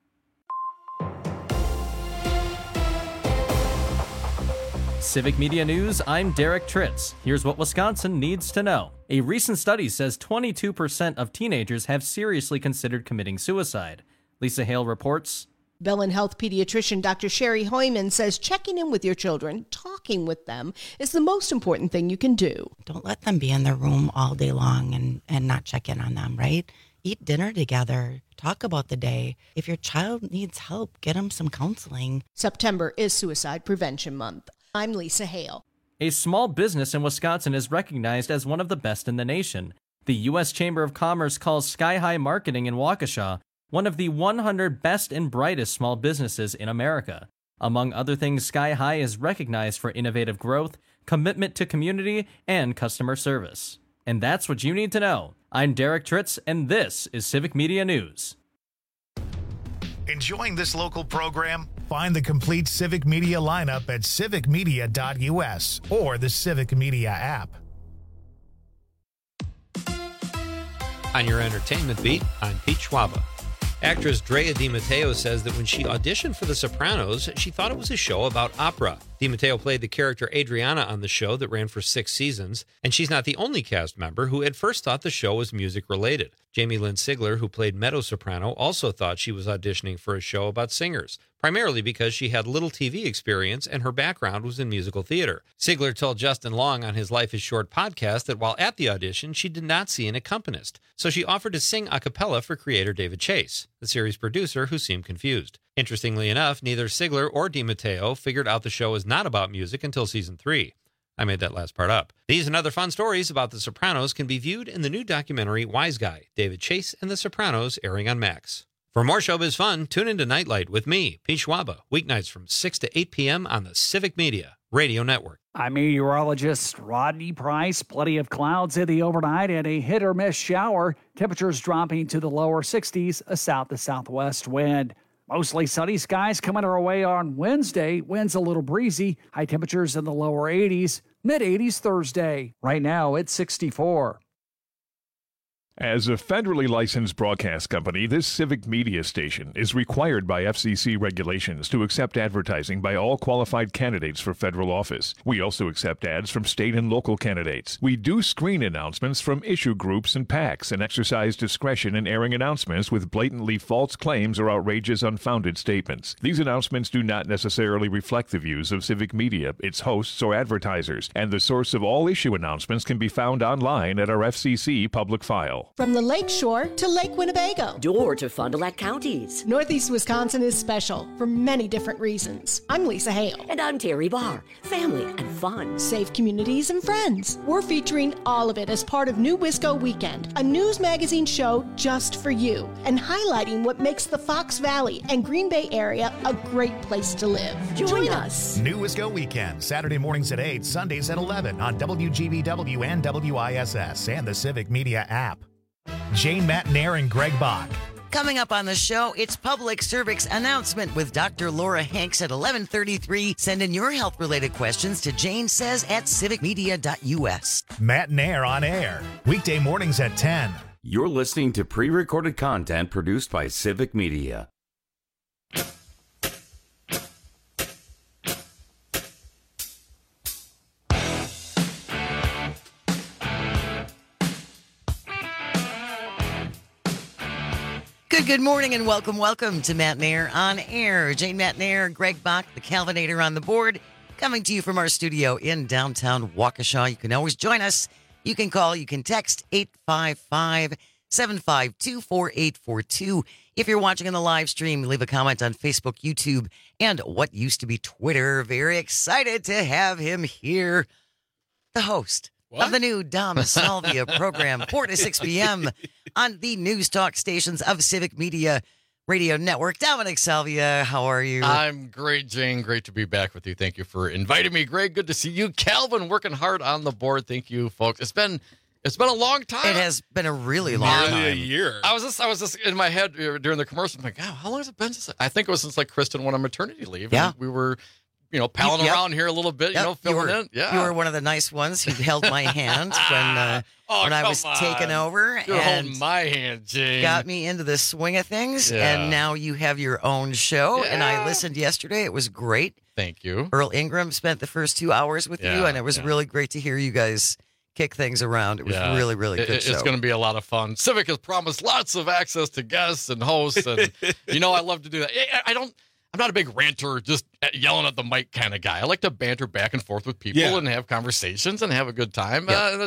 Civic Media News, I'm Derek Tritz. Here's what Wisconsin needs to know. A recent study says 22% of teenagers have seriously considered committing suicide. Lisa Hale reports. Bellin Health pediatrician Dr. Sherry Hoyman says checking in with your children, talking with them, is the most important thing you can do. Don't let them be in their room all day long and not check in on them, right? Eat dinner together. Talk about the day. If your child needs help, get them some counseling. September is Suicide Prevention Month. I'm Lisa Hale. A small business in Wisconsin is recognized as one of the best in the nation. The U.S. Chamber of Commerce calls Sky High Marketing in Waukesha one of the 100 best and brightest small businesses in America. Among other things, Sky High is recognized for innovative growth, commitment to community, and customer service. And that's what you need to know. I'm Derek Tritz, and this is Civic Media News. Enjoying this local program? Find the complete Civic Media lineup at civicmedia.us or the Civic Media app. On your entertainment beat, I'm Pete Schwaba. Actress Drea DiMatteo says that when she auditioned for The Sopranos, she thought it was a show about opera. DiMatteo played the character Adriana on the show that ran for 6 seasons, and she's not the only cast member who at first thought the show was music-related. Jamie Lynn Sigler, who played Meadow Soprano, also thought she was auditioning for a show about singers, primarily because she had little TV experience and her background was in musical theater. Sigler told Justin Long on his Life is Short podcast that while at the audition, she did not see an accompanist, so she offered to sing a cappella for creator David Chase, the series producer, who seemed confused. Interestingly enough, neither Sigler or DiMatteo figured out the show is not about music until season 3. I made that last part up. These and other fun stories about The Sopranos can be viewed in the new documentary Wise Guy, David Chase and The Sopranos, airing on Max. For more showbiz fun, tune into Nightlight with me, Pete Schwaba, weeknights from 6 to 8 p.m. on the Civic Media Radio Network. I'm meteorologist Rodney Price. Plenty of clouds in the overnight and a hit or miss shower. Temperatures dropping to the lower 60s, a south to southwest wind. Mostly sunny skies coming our way on Wednesday. Winds a little breezy. High temperatures in the lower 80s, mid-80s Thursday. Right now, it's 64. As a federally licensed broadcast company, this Civic Media station is required by FCC regulations to accept advertising by all qualified candidates for federal office. We also accept ads from state and local candidates. We do screen announcements from issue groups and PACs and exercise discretion in airing announcements with blatantly false claims or outrageous unfounded statements. These announcements do not necessarily reflect the views of Civic Media, its hosts, or advertisers, and the source of all issue announcements can be found online at our FCC public file. From the Lake Shore to Lake Winnebago. Or to Fond du Lac counties. Northeast Wisconsin is special for many different reasons. I'm Lisa Hale. And I'm Terry Barr. Family and fun. Safe communities and friends. We're featuring all of it as part of New Wisco Weekend, a news magazine show just for you, and highlighting what makes the Fox Valley and Green Bay area a great place to live. Join us. New Wisco Weekend, Saturday mornings at 8, Sundays at 11 on WGBW and WISS and the Civic Media app. Jane Matnair and Greg Bach. Coming up on the show, it's Public Cervix Announcement with Dr. Laura Hanks at 11:33. Send in your health-related questions to Jane Says at civicmedia.us. Matnair on air, weekday mornings at 10. You're listening to pre-recorded content produced by Civic Media. Good morning and welcome to Matt and Air on Air. Jane, Matt and Air, Greg Bach, the Calvinator on the board, coming to you from our studio in downtown Waukesha. You can always join us. You can call, you can text 855-752-4842. If you're watching on the live stream, leave a comment on Facebook, YouTube, and what used to be Twitter. Very excited to have him here, the host of the new Dom Salvia program, 4 to 6 p.m. on the news talk stations of Civic Media Radio Network. Dominic Salvia, how are you? I'm great, Jane. Great to be back with you. Thank you for inviting me. Greg, good to see you. Calvin, working hard on the board. Thank you, folks. It's been a long time. It has been a really long time. Nearly a year. I was just in my head during the commercial. I'm like, God, how long has it been since? I think it was since like Kristen went on maternity leave. Yeah, we were, palling around here a little bit. Filling in. Yeah, you were one of the nice ones who held my hand when I was taking over. You're holding my hand, Jane. Got me into the swing of things, and now you have your own show. Yeah. And I listened yesterday. It was great. Thank you. Earl Ingram spent the first 2 hours with you, and it was really great to hear you guys kick things around. It was really, really good show. It's going to be a lot of fun. Civic has promised lots of access to guests and hosts, and I love to do that. I'm not a big ranter, just yelling at the mic kind of guy. I like to banter back and forth with people and have conversations and have a good time. I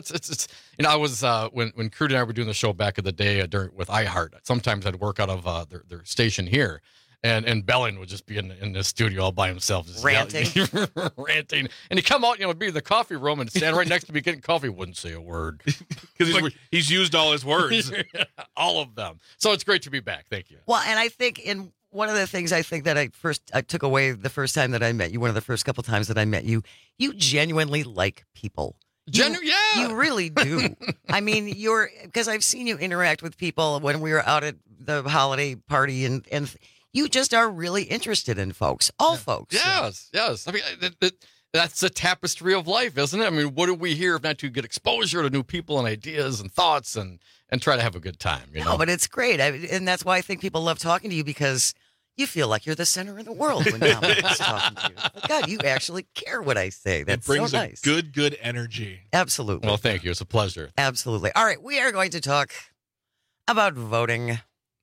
was when Crude and I were doing the show back in the day with iHeart. Sometimes I'd work out of their station here. And Belling would just be in the studio all by himself, just ranting. ranting. And he'd come out, be in the coffee room and stand right next to me getting coffee, wouldn't say a word. Because he's used all his words. All of them. So it's great to be back. Thank you. Well, and I think one of the things I think that I took away the first time that I met you, one of the first couple times that I met you, you genuinely like people. You really do. I mean, because I've seen you interact with people when we were out at the holiday party and you just are really interested in folks, all folks. Yes. I mean, that's the tapestry of life, isn't it? I mean, what do we hear if not to get exposure to new people and ideas and thoughts and try to have a good time? No, but it's great. And that's why I think people love talking to you, because you feel like you're the center of the world when Dominic's talking to you. But God, you actually care what I say. That's so nice. It brings a good energy. Absolutely. Well, thank you. It's a pleasure. Absolutely. All right, we are going to talk about voting.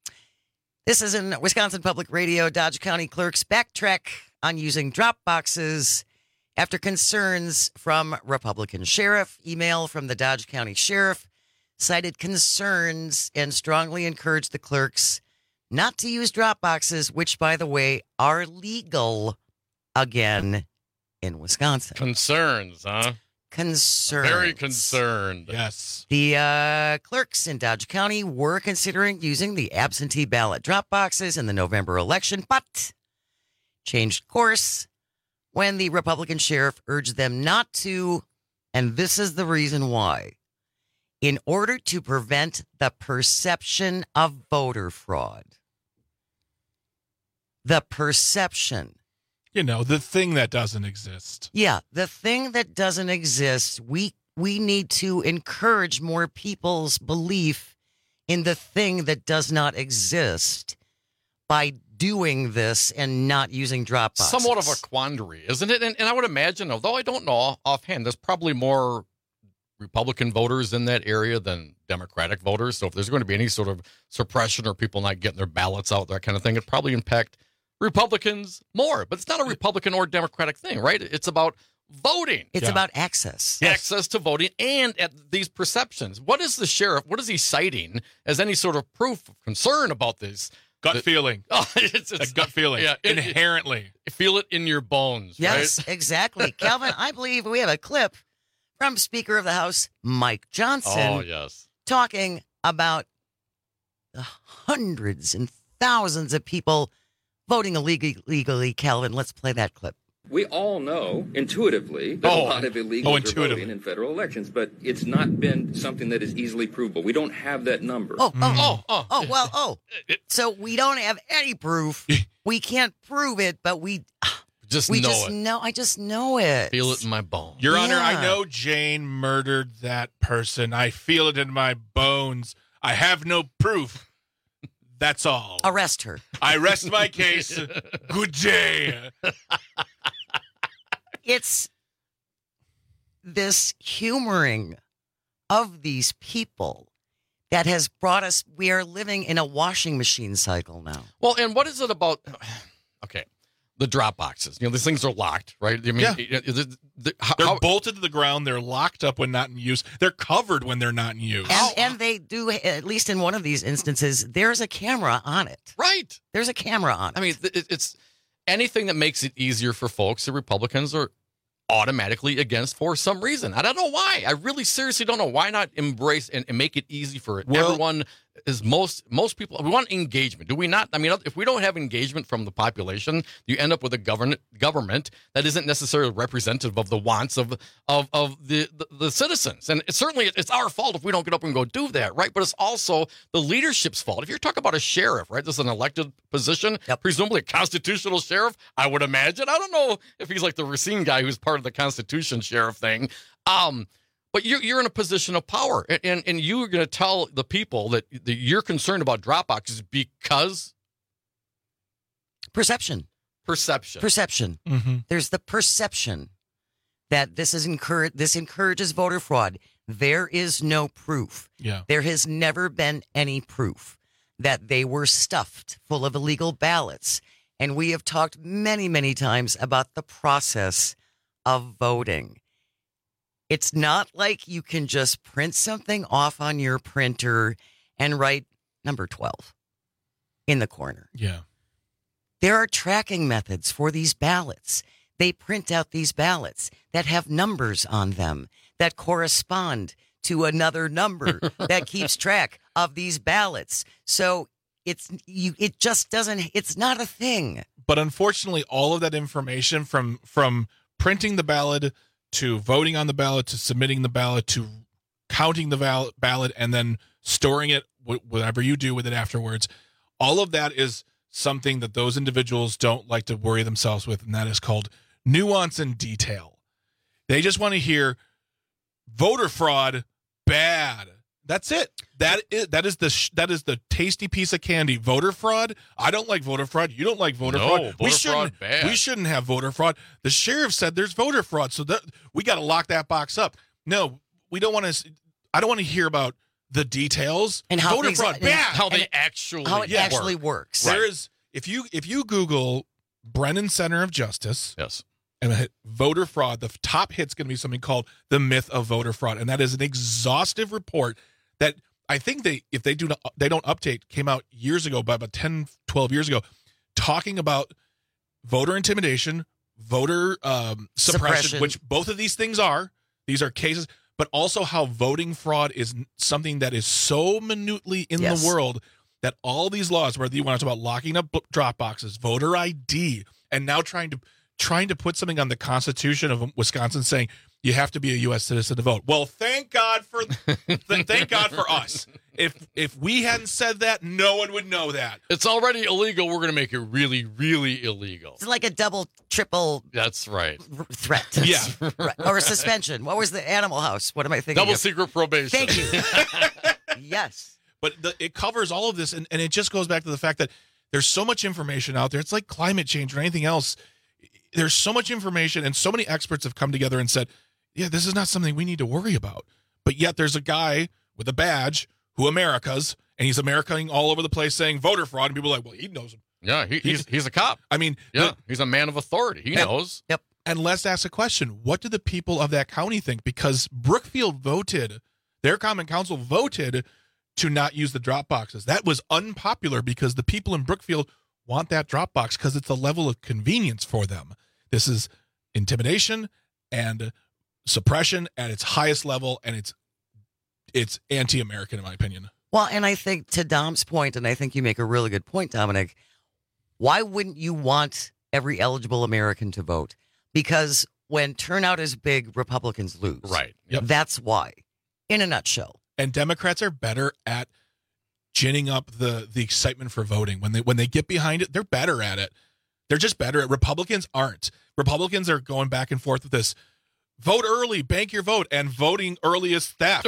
This is in Wisconsin Public Radio. Dodge County clerks backtrack on using drop boxes after concerns from Republican sheriff. Email from the Dodge County sheriff cited concerns and strongly encouraged the clerks not to use drop boxes, which, by the way, are legal again in Wisconsin. Concerns, huh? Concerns. Very concerned. Yes. The clerks in Dodge County were considering using the absentee ballot drop boxes in the November election, but changed course when the Republican sheriff urged them not to, and this is the reason why. In order to prevent the perception of voter fraud. The perception. The thing that doesn't exist. Yeah, the thing that doesn't exist. We need to encourage more people's belief in the thing that does not exist by doing this and not using drop boxes. Somewhat of a quandary, isn't it? And I would imagine, although I don't know offhand, there's probably more Republican voters in that area than Democratic voters. So if there's going to be any sort of suppression or people not getting their ballots out, that kind of thing, it'd probably impact Republicans more. But it's not a Republican or Democratic thing, right? It's about voting. It's about access. Access to voting and at these perceptions. What is the sheriff, what is he citing as any sort of proof of concern about this? Gut feeling. Oh, it's a gut feeling. Yeah, inherently. Feel it in your bones, yes, right? Exactly. Calvin, I believe we have a clip from Speaker of the House, Mike Johnson, talking about the hundreds and thousands of people voting illegally. Calvin, let's play that clip. We all know intuitively that a lot of illegals are voting in federal elections, but it's not been something that is easily provable. We don't have that number. So we don't have any proof. We can't prove it, but we just know. I just know it. Feel it in my bones. Your Honor, I know Jane murdered that person. I feel it in my bones. I have no proof. That's all. Arrest her. I rest my case. Good day. It's this humoring of these people that has brought us, we are living in a washing machine cycle now. Well, and what is it about, okay, the drop boxes? These things are locked, right? I mean, they're bolted to the ground. They're locked up when not in use. They're covered when they're not in use. And they do, at least in one of these instances, there's a camera on it. Right. There's a camera on it. I mean, it's anything that makes it easier for folks. The Republicans are automatically against for some reason. I don't know why. I really seriously don't know. Why not embrace and make it easy for everyone? Is most people, we want engagement, do we not? I mean, if we don't have engagement from the population, you end up with a government that isn't necessarily representative of the wants of the citizens. And it's our fault if we don't get up and go do that, right? But it's also the leadership's fault. If you're talking about a sheriff, right? This is an elected position, presumably a constitutional sheriff, I would imagine. I don't know if he's like the Racine guy who's part of the Constitution sheriff thing. But you're in a position of power, and you're going to tell the people that you're concerned about drop boxes because perception. Mm-hmm. There's the perception that this encourages voter fraud. There is no proof. Yeah. There has never been any proof that they were stuffed full of illegal ballots. And we have talked many, many times about the process of voting. It's not like you can just print something off on your printer and write number 12 in the corner. Yeah. There are tracking methods for these ballots. They print out these ballots that have numbers on them that correspond to another number that keeps track of these ballots. So it's not a thing. But unfortunately, all of that information from printing the ballot to voting on the ballot, to submitting the ballot, to counting the ballot, and then storing it, whatever you do with it afterwards, all of that is something that those individuals don't like to worry themselves with, and that is called nuance and detail. They just want to hear voter fraud, bad. That's it. That is the tasty piece of candy. Voter fraud. I don't like voter fraud. You don't like voter fraud. We shouldn't have voter fraud. The sheriff said there's voter fraud, so that we got to lock that box up. No, we don't want to. I don't want to hear about the details and how voter fraud bad. How it actually works. There is if you Google Brennan Center of Justice, yes, and hit voter fraud, the top hit's going to be something called The Myth of Voter Fraud, and that is an exhaustive report that I think if they don't update, came out years ago, about 10, 12 years ago, talking about voter intimidation, voter suppression, which both of these things are. These are cases, but also how voting fraud is something that is so minutely in the world that all these laws, whether you want to talk about locking up drop boxes, voter ID, and now trying to put something on the Constitution of Wisconsin saying you have to be a U.S. citizen to vote. Well, thank God for us. If we hadn't said that, no one would know that. It's already illegal. We're going to make it really, really illegal. It's like a double, triple. That's right. Threat. Yeah. Right. Or a suspension. What was the Animal House? What am I thinking? Double secret probation. Thank you. Yes. But it covers all of this, and it just goes back to the fact that there's so much information out there. It's like climate change or anything else. There's so much information, and so many experts have come together and said, yeah, this is not something we need to worry about. But yet there's a guy with a badge who America's, and he's Americaing all over the place saying voter fraud, and people are like, well, he knows him. Yeah, he's a cop. I mean, he's a man of authority. He knows. Yep. And let's ask a question. What do the people of that county think? Because Brookfield their common council voted to not use the drop boxes. That was unpopular because the people in Brookfield want that drop box because it's a level of convenience for them. This is intimidation and suppression at its highest level, and it's anti-American in my opinion. Well, and I think to Dom's point, and I think you make a really good point, Dominic, why wouldn't you want every eligible American to vote? Because when turnout is big, Republicans lose. Right. Yep. That's why, in a nutshell. And Democrats are better at ginning up the excitement for voting. When they get behind it, they're better at it. They're just better at. Republicans aren't. Republicans are going back and forth with this. Vote early, bank your vote, and voting early is theft.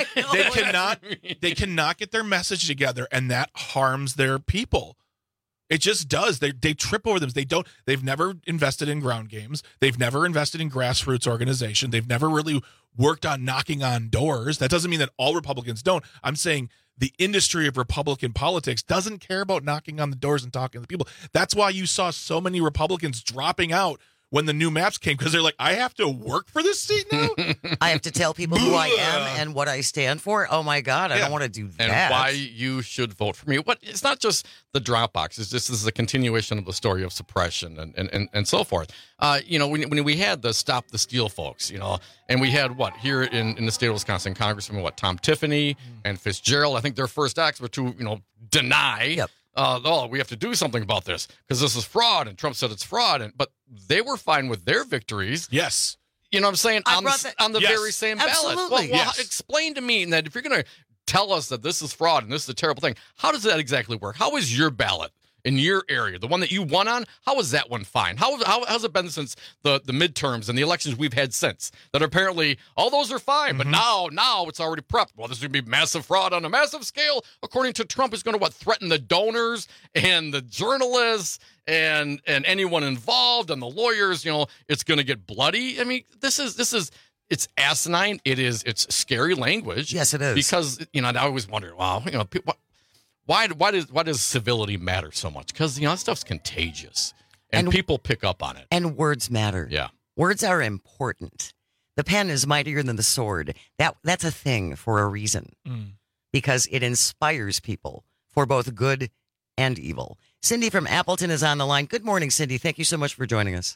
They cannot get their message together, and that harms their people. It just does. They trip over them. They've never invested in ground games. They've never invested in grassroots organization. They've never really worked on knocking on doors. That doesn't mean that all Republicans don't. I'm saying the industry of Republican politics doesn't care about knocking on the doors and talking to the people. That's why you saw so many Republicans dropping out when the new maps came, because they're like, I have to work for this seat now? I have to tell people who I am and what I stand for? Oh, my God, I don't want to do that. And why you should vote for me. It's not just the drop box. This is a continuation of the story of suppression and so forth. When we had the Stop the Steal folks, and we had, here in the state of Wisconsin, Congressman, Tom Tiffany and Fitzgerald, I think their first acts were to, deny we have to do something about this because this is fraud, and Trump said it's fraud, but they were fine with their victories. Yes. You know what I'm saying? On the very same ballot. Absolutely. Well, explain to me that if you're going to tell us that this is fraud and this is a terrible thing, how does that exactly work? How is your ballot in your area, the one that you won on, how is that one fine? How's it been since the midterms and the elections we've had since? That apparently all those are fine, but now it's already prepped. Well, this is going to be massive fraud on a massive scale. According to Trump, is going to threaten the donors and the journalists and anyone involved and the lawyers. It's going to get bloody. I mean, this is. It's asinine. It's scary language. Yes, it is. Because I always wonder, why does civility matter so much? Because that stuff's contagious, and people pick up on it. And words matter. Yeah, words are important. The pen is mightier than the sword. That's a thing for a reason, because it inspires people for both good and evil. Cindy from Appleton is on the line. Good morning, Cindy. Thank you so much for joining us.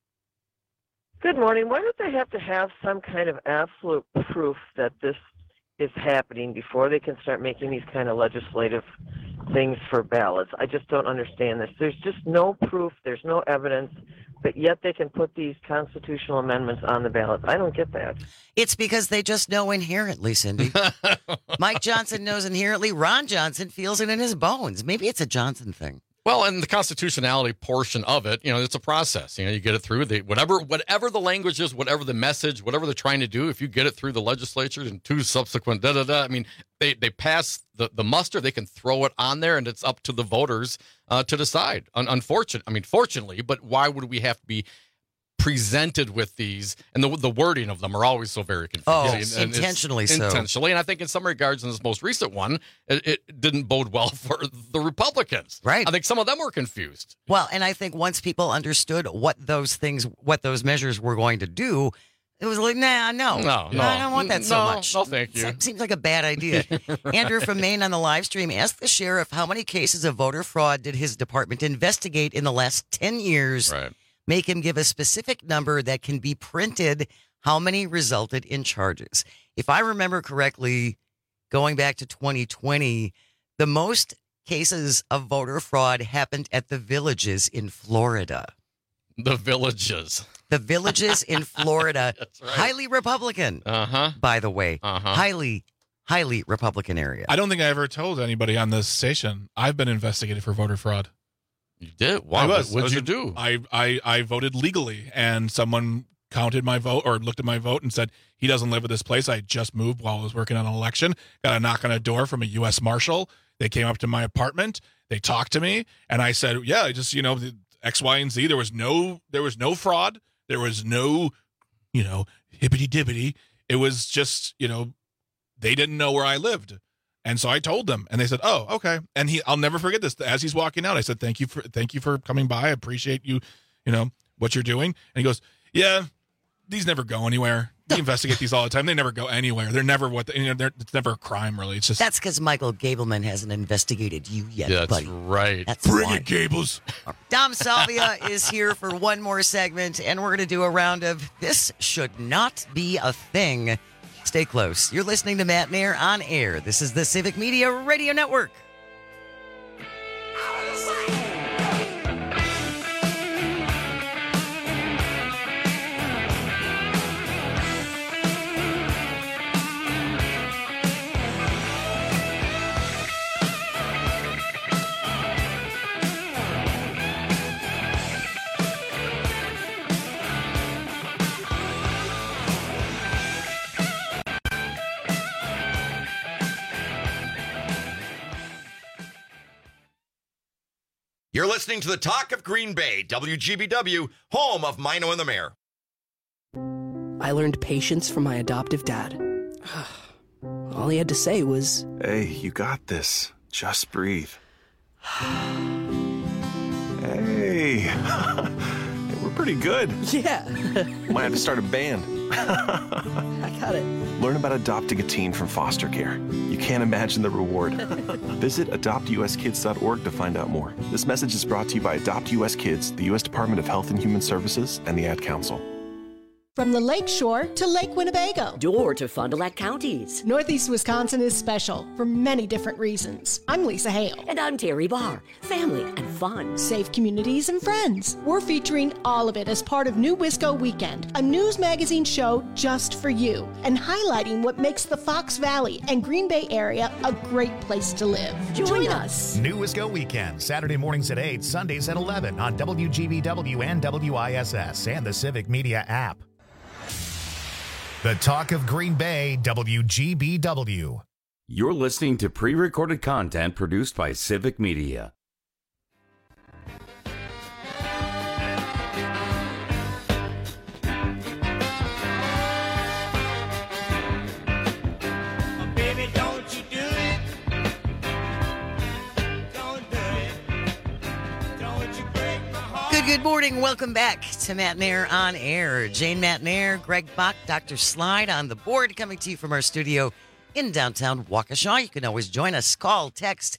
Good morning. Why don't they have to have some kind of absolute proof that this is happening before they can start making these kind of legislative things for ballots? I just don't understand this. There's just no proof. There's no evidence, but yet they can put these constitutional amendments on the ballot. I don't get that. It's because they just know inherently, Cindy. Mike Johnson knows inherently. Ron Johnson feels it in his bones. Maybe it's a Johnson thing. Well, and the constitutionality portion of it, it's a process. You get it through whatever the language is, whatever the message, whatever they're trying to do. If you get it through the legislature and two subsequent I mean, they pass the muster. They can throw it on there, and it's up to the voters to decide. Fortunately, but why would we have to be presented with these, and the wording of them are always so very confusing. Oh, intentionally so. Intentionally, and I think in some regards in this most recent one, it didn't bode well for the Republicans. Right. I think some of them were confused. Well, and I think once people understood what those measures were going to do, it was like, no, I don't want that so much. No, thank you. Seems like a bad idea. Andrew from Maine on the live stream asked the sheriff how many cases of voter fraud did his department investigate in the last 10 years. Right. Make him give a specific number that can be printed. How many resulted in charges? If I remember correctly, going back to 2020, the most cases of voter fraud happened at the Villages in Florida. The Villages. The Villages in Florida. That's right. Highly Republican, by the way. Highly Republican area. I don't think I ever told anybody on this station I've been investigated for voter fraud. You did? Why? What did you do? I voted legally, and someone counted my vote or looked at my vote and said, he doesn't live at this place. I just moved while I was working on an election. Got a knock on a door from a U.S. Marshal. They came up to my apartment. They talked to me, and I said, yeah, I just, the X, Y, and Z. There was no fraud. There was no, hippity-dippity. It was just, they didn't know where I lived. And so I told them, and they said, "Oh, okay." And I'll never forget this. As he's walking out, I said, "Thank you for coming by. I appreciate you, what you're doing." And he goes, "Yeah, these never go anywhere. We investigate these all the time. They never go anywhere. They're never it's never a crime, really. It's just that's because Michael Gableman hasn't investigated you yet, buddy. That's right. Bring it, Gables. Dom Salvia is here for one more segment, and we're going to do a round of This Should Not Be a Thing. Stay close. You're listening to Matt Mayer on air. This is the Civic Media Radio Network. You're listening to the Talk of Green Bay, WGBW, home of Mino and the Mayor. I learned patience from my adoptive dad. All he had to say was, "Hey, you got this. Just breathe." Hey, we're pretty good. Yeah. Might have to start a band. I got it. Learn about adopting a teen from foster care. You can't imagine the reward. Visit adoptuskids.org to find out more. This message is brought to you by Adopt US Kids, the U.S. Department of Health and Human Services, and the Ad Council. From the Lake Shore to Lake Winnebago. Door to Fond du Lac counties. Northeast Wisconsin is special for many different reasons. I'm Lisa Hale. And I'm Terry Barr. Family and fun. Safe communities and friends. We're featuring all of it as part of New Wisco Weekend, a news magazine show just for you, and highlighting what makes the Fox Valley and Green Bay area a great place to live. Join us. New Wisco Weekend, Saturday mornings at 8, Sundays at 11 on WGBW and WISS and the Civic Media app. The Talk of Green Bay, WGBW. You're listening to pre-recorded content produced by Civic Media. Baby, don't you do it. Don't do it. Don't you break my heart. Good morning. Welcome back to Matt Nair on Air. Jane Matt Nair, Greg Bach, Dr. Slide on the board, coming to you from our studio in downtown Waukesha. You can always join us. Call, text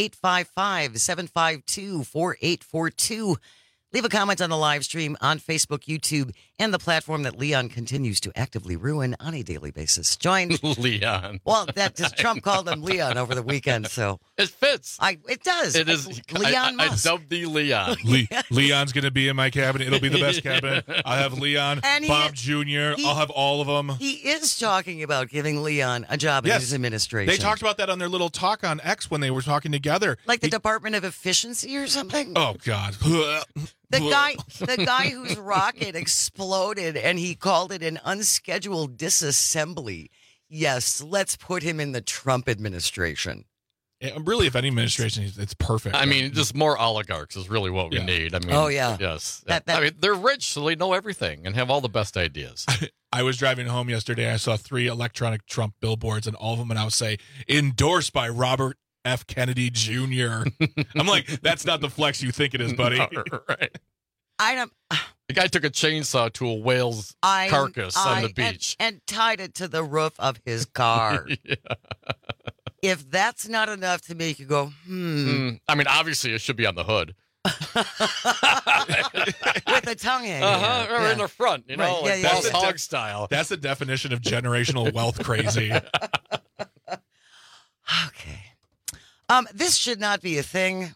855-752-4842. Leave a comment on the live stream on Facebook, YouTube, and the platform that Leon continues to actively ruin on a daily basis. Join Leon. Well, Trump called him Leon over the weekend, so it fits. It does. It is. Leon Musk. I dubbed the Leon. Leon's going to be in my cabinet. It'll be the best cabinet. I'll have Leon, And Bob Jr. I'll have all of them. He is talking about giving Leon a job in his administration. They talked about that on their little talk on X when they were talking together. Like the Department of Efficiency or something? Oh, God. The guy whose rocket exploded and he called it an unscheduled disassembly. Yes, let's put him in the Trump administration. Yeah, really, if any administration, it's perfect. I mean, just more oligarchs is really what we need. I mean, oh, yeah. Yes. I mean, they're rich, so they know everything and have all the best ideas. I was driving home yesterday. I saw 3 electronic Trump billboards, and all of them would now say, endorsed by Robert F. Kennedy Jr. I'm like, that's not the flex you think it is, buddy. No, right. The guy took a chainsaw to a whale's carcass on the beach. And tied it to the roof of his car. Yeah. If that's not enough to make you go, I mean, obviously, it should be on the hood. With the tongue hanging or in the front, you know, like Boss Hog style. That's the definition of generational wealth crazy. Okay. This should not be a thing.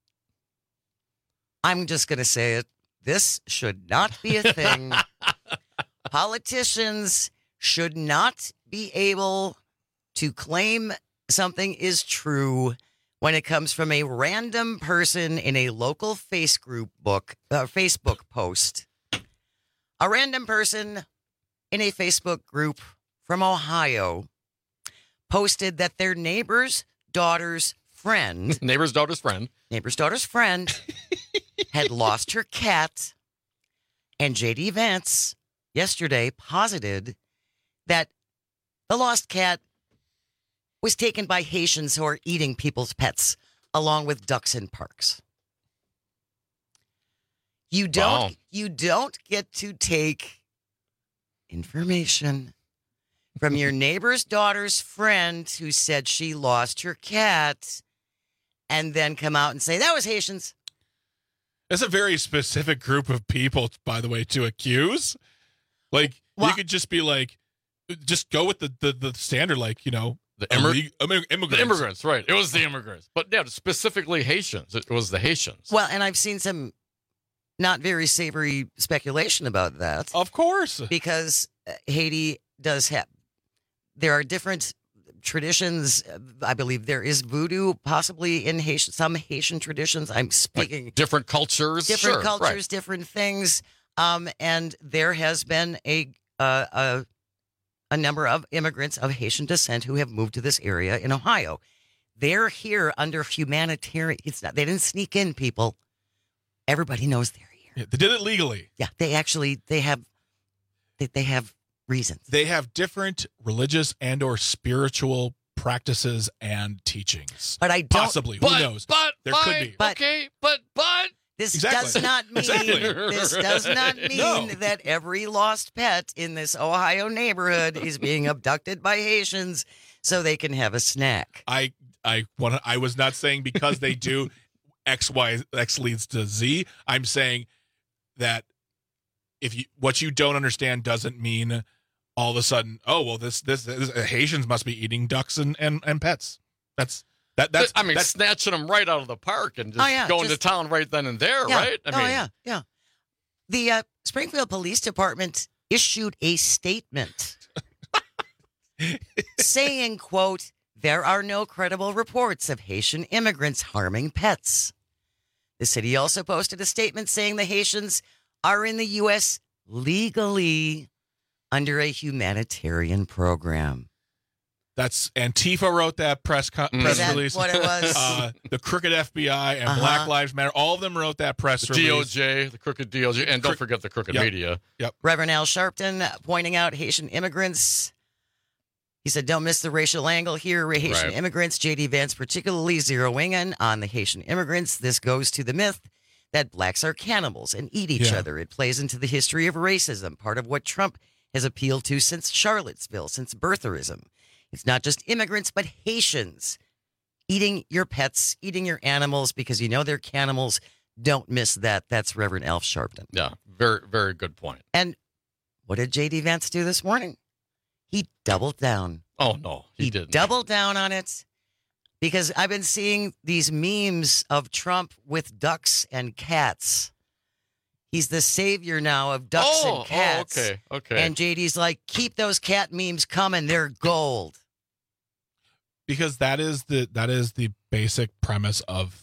I'm just going to say it. This should not be a thing. Politicians should not be able to claim something is true when it comes from a random person in a local Facebook post. A random person in a Facebook group from Ohio posted that their neighbor's daughter's friend had lost her cat, and J.D. Vance yesterday posited that the lost cat was taken by Haitians who are eating people's pets, along with ducks in parks. You don't get to take information from your neighbor's daughter's friend who said she lost her cat and then come out and say, that was Haitians. That's a very specific group of people, by the way, to accuse. Like, you could just be like, just go with the standard, like, you know, immigrants. The immigrants, right. It was the immigrants. But yeah, specifically Haitians. It was the Haitians. Well, and I've seen some not very savory speculation about that. Of course. Because Haiti does have, there are different traditions. I believe there is voodoo possibly in Haitian, some Haitian traditions. I'm speaking. Like different cultures. Different things. And there has been a number of immigrants of Haitian descent who have moved to this area in Ohio. They're here under humanitarian. They didn't sneak in, people. everybody knows they're here. Yeah, they did it legally. Yeah, they have reasons. They have different religious and or spiritual practices and teachings. But I don't. Possibly. Who knows? There could be. But, okay, this Exactly. does not mean this does not mean No. that every lost pet in this Ohio neighborhood is being abducted by Haitians so they can have a snack. I was not saying because they do X leads to Z. I'm saying that what you don't understand doesn't mean all of a sudden, oh well, this Haitians must be eating ducks and pets. That's snatching them right out of the park and just going to town right then and there, right? Yeah. The Springfield Police Department issued a statement saying, quote, there are no credible reports of Haitian immigrants harming pets. The city also posted a statement saying the Haitians are in the U.S. legally under a humanitarian program. That's Antifa wrote that press release. What it was? The crooked FBI and Black Lives Matter, all of them wrote that press release. DOJ, the crooked DOJ, and don't forget the crooked media. Yep. Reverend Al Sharpton pointing out Haitian immigrants. He said, don't miss the racial angle here. Haitian immigrants, J.D. Vance particularly zeroing in on the Haitian immigrants. This goes to the myth that blacks are cannibals and eat each other. It plays into the history of racism, part of what Trump has appealed to since Charlottesville, since birtherism. It's not just immigrants, but Haitians eating your pets, eating your animals because you know they're cannibals. Don't miss that. That's Reverend Al Sharpton. Yeah, very, very good point. And what did J.D. Vance do this morning? He doubled down. Oh, no, he didn't. Doubled down on it because I've been seeing these memes of Trump with ducks and cats. He's the savior now of ducks and cats. Okay. And JD's like, keep those cat memes coming. They're gold. Because that is the basic premise of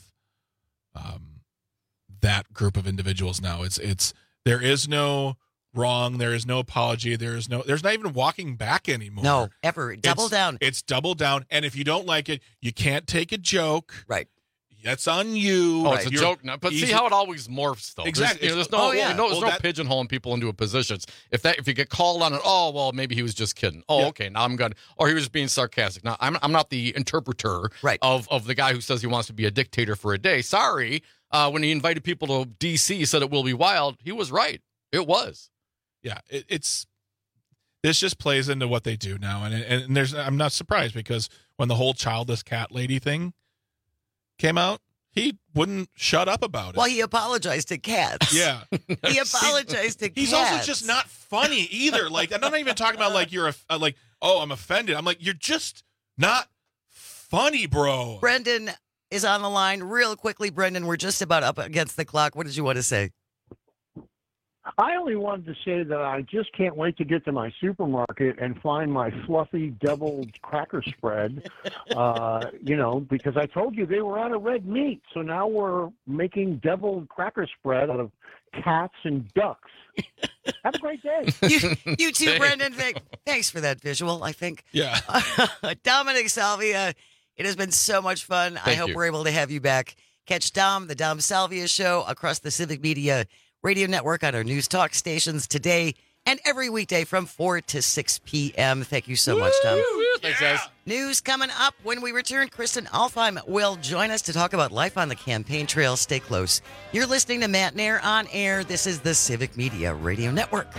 that group of individuals now. It's there is no wrong, there is no apology, there's not even walking back anymore. No, ever. Double down. It's double down. And if you don't like it, you can't take a joke. Right. That's on you. Oh, it's a joke now. But see how it always morphs, though. Exactly. There's no pigeonholing people into a position. If you get called on it, oh, well, maybe he was just kidding. Oh, okay, now I'm good. Or he was being sarcastic. Now, I'm not the interpreter of the guy who says he wants to be a dictator for a day. Sorry. When he invited people to D.C., he said it will be wild. He was right. It was. Yeah, this just plays into what they do now. And I'm not surprised because when the whole childless cat lady thing came out, he wouldn't shut up about it. Well, he apologized to cats. Yeah. He apologized to cats. He's also just not funny either. Like, I'm not even talking about like you're I'm offended. I'm like, you're just not funny, bro. Brendan is on the line real quickly. Brendan, we're just about up against the clock. What did you want to say? I only wanted to say that I just can't wait to get to my supermarket and find my fluffy deviled cracker spread, because I told you they were out of red meat. So now we're making deviled cracker spread out of cats and ducks. Have a great day. You too, Brendan. Thanks for that visual, I think. Yeah. Dominic Salvia, it has been so much fun. I hope we're able to have you back. Catch the Dom Salvia Show across the Civic Media Radio Network on our news talk stations today and every weekday from 4 to 6 p.m. Thank you so much, Tom. Thanks, guys. News coming up when we return. Kristen Alfheim will join us to talk about life on the campaign trail. Stay close. You're listening to Matt Nair on air. This is the Civic Media Radio Network.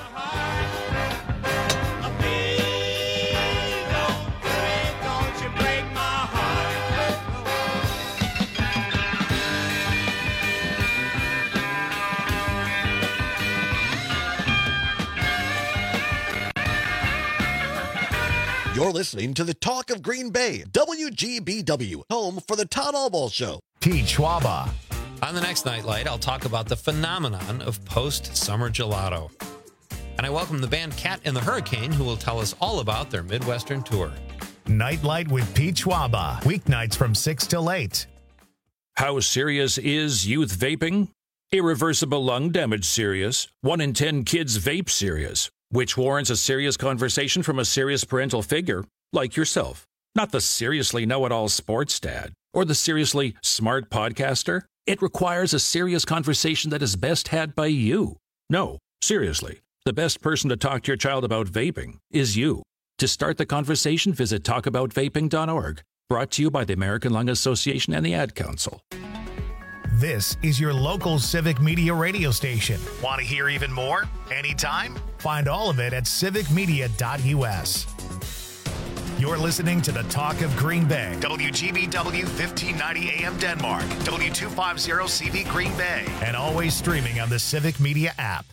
You're listening to the Talk of Green Bay, WGBW, home for the Todd Albaugh Show. Pete Schwaba. On the next Nightlight, I'll talk about the phenomenon of post-summer gelato. And I welcome the band Cat and the Hurricane, who will tell us all about their Midwestern tour. Nightlight with Pete Schwaba. Weeknights from 6 till 8. How serious is youth vaping? Irreversible lung damage serious. 1 in 10 kids vape serious. Which warrants a serious conversation from a serious parental figure, like yourself. Not the seriously know-it-all sports dad, or the seriously smart podcaster. It requires a serious conversation that is best had by you. No, seriously, the best person to talk to your child about vaping is you. To start the conversation, visit talkaboutvaping.org. Brought to you by the American Lung Association and the Ad Council. This is your local Civic Media radio station. Want to hear even more? Anytime? Find all of it at civicmedia.us. You're listening to the Talk of Green Bay. WGBW 1590 AM Denmark. W250 CV Green Bay. And always streaming on the Civic Media app.